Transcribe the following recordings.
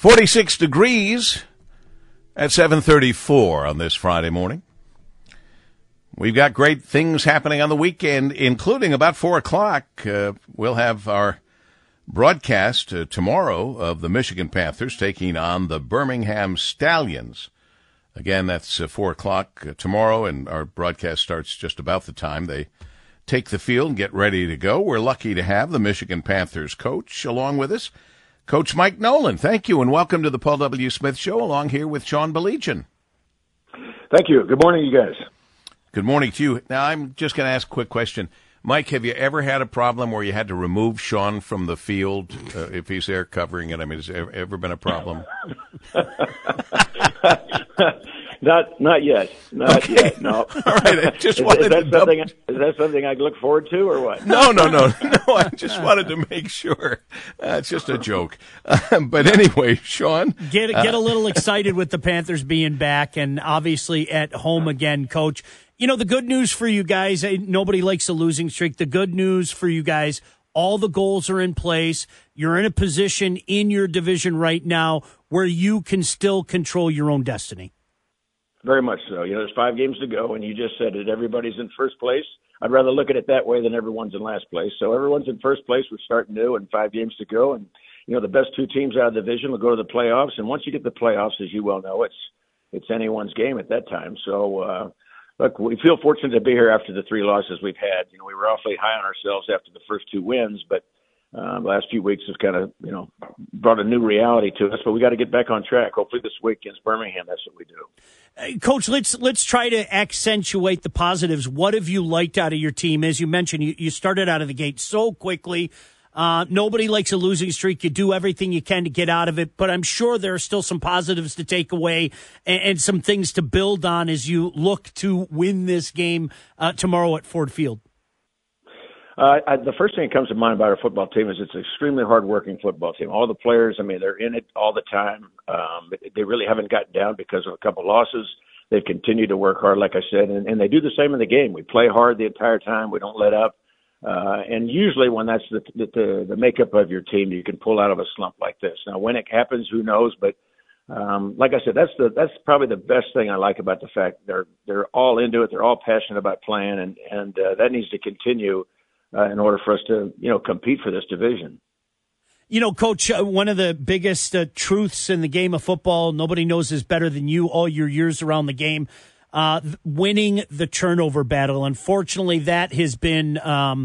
46 degrees at 7:34 on this Friday morning. We've got great things happening on the weekend, including about 4 o'clock. We'll have our broadcast tomorrow of the Michigan Panthers taking on the Birmingham Stallions. Again, that's 4 o'clock tomorrow, and our broadcast starts just about the time they take the field and get ready to go. We're lucky to have the Michigan Panthers coach along with us, Coach Mike Nolan. Thank you, and welcome to the Paul W. Smith Show, along here with Sean Baligian. Thank you. Good morning, you guys. Good morning to you. Now, I'm just going to ask a quick question. Mike, have you ever had a problem where you had to remove Sean from the field if he's there covering it? I mean, has there ever been a problem? Not yet. Not yet. No. All right. I just is that something I look forward to, or what? No. I just wanted to make sure. It's just a joke. But anyway, Sean, get a little excited with the Panthers being back, and obviously at home again, Coach. You know, the good news for you guys, nobody likes a losing streak. The good news for you guys, all the goals are in place. You're in a position in your division right now where you can still control your own destiny. Very much so. You know, there's 5 games to go, and you just said it. Everybody's in first place. I'd rather look at it that way than everyone's in last place. So everyone's in first place. We're starting new, and 5 games to go. And, you know, the best 2 teams out of the division will go to the playoffs. And once you get the playoffs, as you well know, it's anyone's game at that time. So, look, we feel fortunate to be here after the 3 losses we've had. You know, we were awfully high on ourselves after the first 2 wins, but the last few weeks have kind of, you know, brought a new reality to us. But we got to get back on track. Hopefully this week against Birmingham, that's what we do. Coach, let's try to accentuate the positives. What have you liked out of your team? As you mentioned, you started out of the gate so quickly. Nobody likes a losing streak. You do everything you can to get out of it, but I'm sure there are still some positives to take away and some things to build on as you look to win this game tomorrow at Ford Field. The first thing that comes to mind about our football team is it's an extremely hard-working football team. All the players, I mean, they're in it all the time. They really haven't gotten down because of a couple losses. They've continued to work hard, like I said, and they do the same in the game. We play hard the entire time. We don't let up. And usually when that's the makeup of your team, you can pull out of a slump like this. Now, when it happens, who knows? But like I said, that's probably the best thing I like about the fact they're all into it. They're all passionate about playing, and that needs to continue in order for us to, you know, compete for this division. You know, Coach, one of the biggest truths in the game of football, nobody knows this better than you all your years around the game, winning the turnover battle. Unfortunately, that has been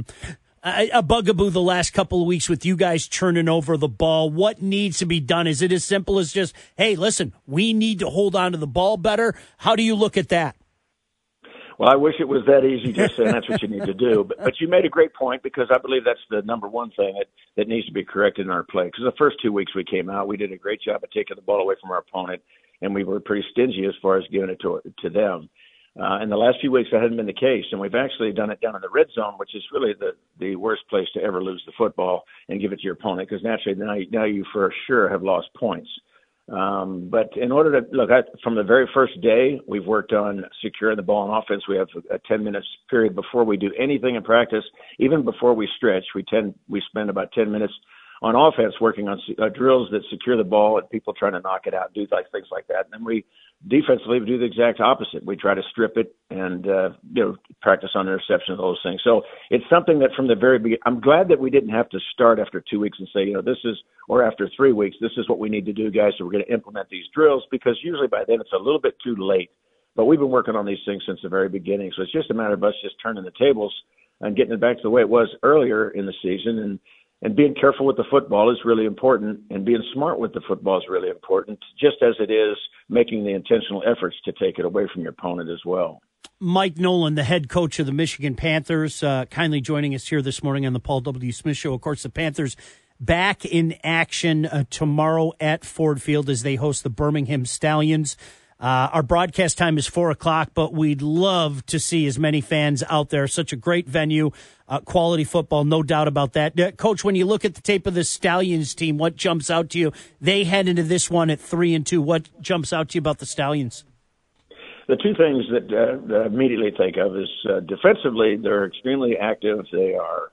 a bugaboo the last couple of weeks with you guys turning over the ball. What needs to be done? Is it as simple as just, hey, listen, we need to hold on to the ball better? How do you look at that? Well, I wish it was that easy just saying that's what you need to do. But you made a great point, because I believe that's the number one thing that needs to be corrected in our play. Because the first 2 weeks we came out, we did a great job of taking the ball away from our opponent, and we were pretty stingy as far as giving it to them. In the last few weeks, that hadn't been the case, and we've actually done it down in the red zone, which is really the worst place to ever lose the football and give it to your opponent, because naturally now you for sure have lost points. But in order to look, from the very first day, we've worked on securing the ball in offense. We have a 10 minutes period before we do anything in practice, even before we stretch. We spend about 10 minutes on offense working on drills that secure the ball and people trying to knock it out, do things like that. And then we defensively do the exact opposite. We try to strip it and practice on interception and those things. So it's something that from the very beginning, I'm glad that we didn't have to start after 2 weeks and say, or after 3 weeks, this is what we need to do, guys. So we're going to implement these drills, because usually by then it's a little bit too late. But we've been working on these things since the very beginning. So it's just a matter of us just turning the tables and getting it back to the way it was earlier in the season. And being careful with the football is really important, and being smart with the football is really important, just as it is making the intentional efforts to take it away from your opponent as well. Mike Nolan, the head coach of the Michigan Panthers, kindly joining us here this morning on the Paul W. Smith Show. Of course, the Panthers back in action tomorrow at Ford Field as they host the Birmingham Stallions. Our broadcast time is 4 o'clock, but we'd love to see as many fans out there. Such a great venue, quality football, no doubt about that. Coach, when you look at the tape of the Stallions team, what jumps out to you? They head into this one at 3-2. What jumps out to you about the Stallions? The two things that I immediately think of is defensively, they're extremely active.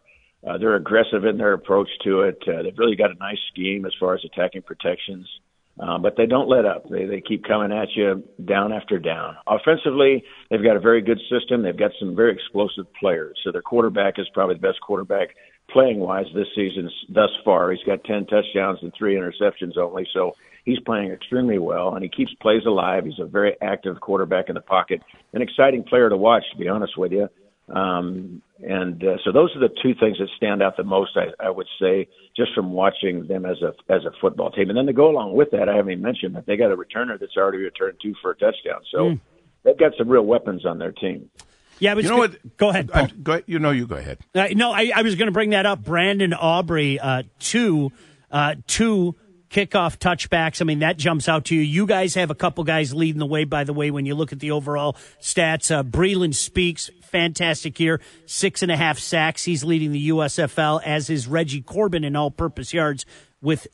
They're aggressive in their approach to it. They've really got a nice scheme as far as attacking protections. But they don't let up. They keep coming at you down after down. Offensively, they've got a very good system. They've got some very explosive players. So their quarterback is probably the best quarterback playing-wise this season thus far. He's got 10 touchdowns and 3 interceptions only. So he's playing extremely well, and he keeps plays alive. He's a very active quarterback in the pocket, an exciting player to watch, to be honest with you. So those are the two things that stand out the most, I would say, just from watching them as a football team. And then to go along with that, I haven't even mentioned that they got a returner that's already returned 2 for a touchdown. So they've got some real weapons on their team. Yeah, but what? Go ahead, Paul. You go ahead. I was going to bring that up. Brandon Aubrey, two kickoff touchbacks. I mean, that jumps out to you. You guys have a couple guys leading the way, by the way, when you look at the overall stats. Breland Speaks, fantastic year, 6.5 sacks. He's leading the USFL, as is Reggie Corbin in all-purpose yards with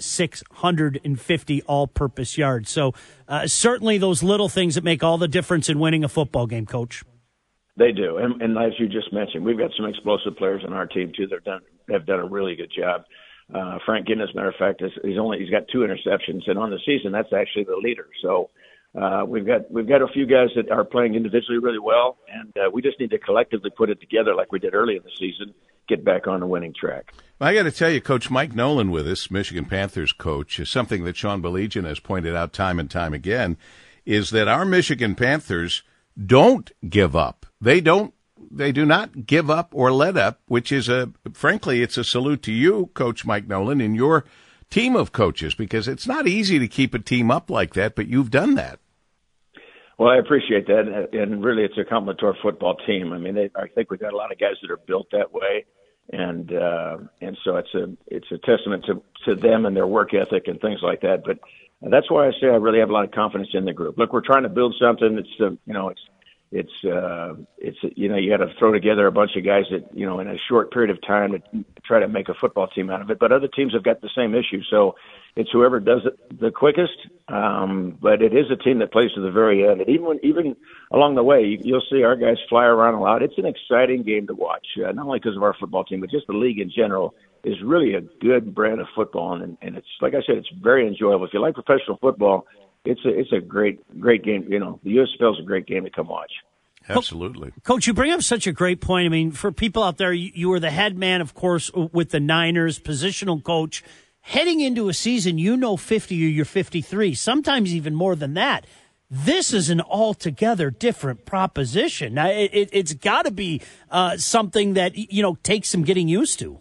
650 all-purpose yards. So certainly those little things that make all the difference in winning a football game, Coach. They do. And as you just mentioned, we've got some explosive players on our team, too, that have done a really good job. Frank Giddens, as a matter of fact, he's got 2 interceptions, and on the season, that's actually the leader. So we've got a few guys that are playing individually really well, and we just need to collectively put it together like we did early in the season, get back on the winning track. Well, I got to tell you, Coach Mike Nolan with us, Michigan Panthers coach, is something that Sean Baligian has pointed out time and time again, is that our Michigan Panthers don't give up. They do not give up or let up, which is frankly, it's a salute to you, Coach Mike Nolan, and your team of coaches, because it's not easy to keep a team up like that, but you've done that. Well, I appreciate that, and really it's a compliment to our football team. I mean, I think we've got a lot of guys that are built that way, and so it's a testament to them and their work ethic and things like that. But that's why I say I really have a lot of confidence in the group. Look, we're trying to build something that's you got to throw together a bunch of guys that, in a short period of time to try to make a football team out of it. But other teams have got the same issue. So it's whoever does it the quickest. But it is a team that plays to the very end. And even along the way, you'll see our guys fly around a lot. It's an exciting game to watch, not only because of our football team, but just the league in general is really a good brand of football. And it's, like I said, it's very enjoyable. If you like professional football, it's a great game. The USFL is a great game to come watch. Absolutely. Coach, you bring up such a great point. I mean, for people out there, you were the head man, of course, with the Niners, positional coach. Heading into a season, 50 or you're 53, sometimes even more than that. This is an altogether different proposition. Now, it's got to be something that, takes some getting used to.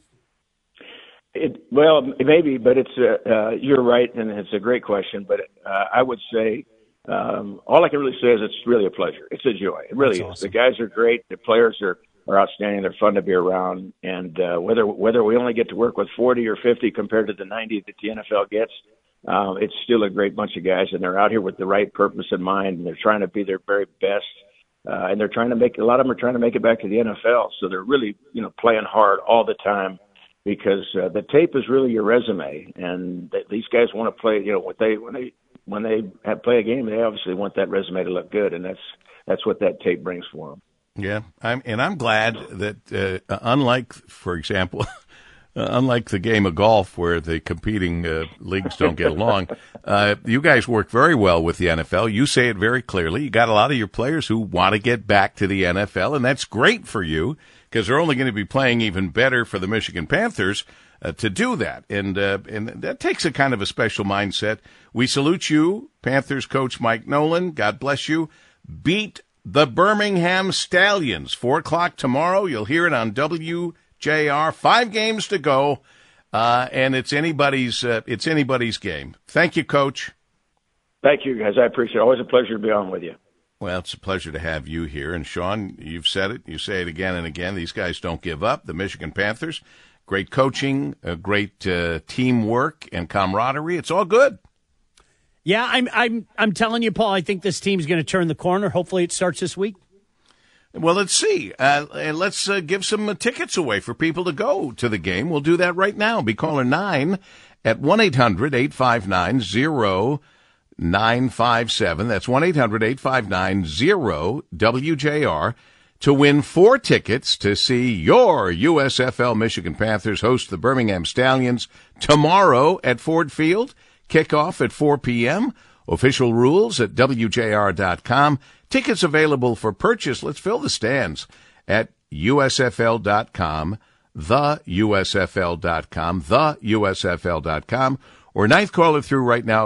Well, maybe, but it's you're right, and it's a great question. But I would say all I can really say is it's really a pleasure. It's a joy. It really is. Awesome. The guys are great. The players are outstanding. They're fun to be around. And whether we only get to work with 40 or 50 compared to the 90 that the NFL gets, it's still a great bunch of guys, and they're out here with the right purpose in mind, and they're trying to be their very best. And they're trying to a lot of them are trying to make it back to the NFL. So they're really, playing hard all the time. Because the tape is really your resume, and these guys want to play. When they play a game, they obviously want that resume to look good, and that's what that tape brings for them. Yeah, I'm glad that unlike, for example, unlike the game of golf where the competing leagues don't get along, you guys work very well with the NFL. You say it very clearly. You got a lot of your players who want to get back to the NFL, and that's great for you, because they're only going to be playing even better for the Michigan Panthers to do that. And that takes a kind of a special mindset. We salute you, Panthers coach Mike Nolan. God bless you. Beat the Birmingham Stallions. 4:00 tomorrow. You'll hear it on WJR. 5 games to go, and it's anybody's game. Thank you, Coach. Thank you, guys. I appreciate it. Always a pleasure to be on with you. Well, it's a pleasure to have you here. And, Sean, you've said it. You say it again and again. These guys don't give up. The Michigan Panthers, great coaching, great teamwork and camaraderie. It's all good. Yeah, I'm telling you, Paul, I think this team's going to turn the corner. Hopefully it starts this week. Well, let's see. And let's give some tickets away for people to go to the game. We'll do that right now. Be caller 9 at 1-800-859-0957. That's 1-800-859-0WJR to win 4 tickets to see your USFL Michigan Panthers host the Birmingham Stallions tomorrow at Ford Field. Kickoff at 4 p.m. Official rules at WJR.com. Tickets available for purchase. Let's fill the stands at USFL.com, theUSFL.com, theUSFL.com, or ninth caller through right now,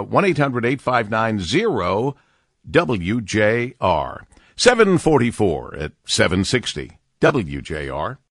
1-800-859-0WJR. 744 at 760 WJR.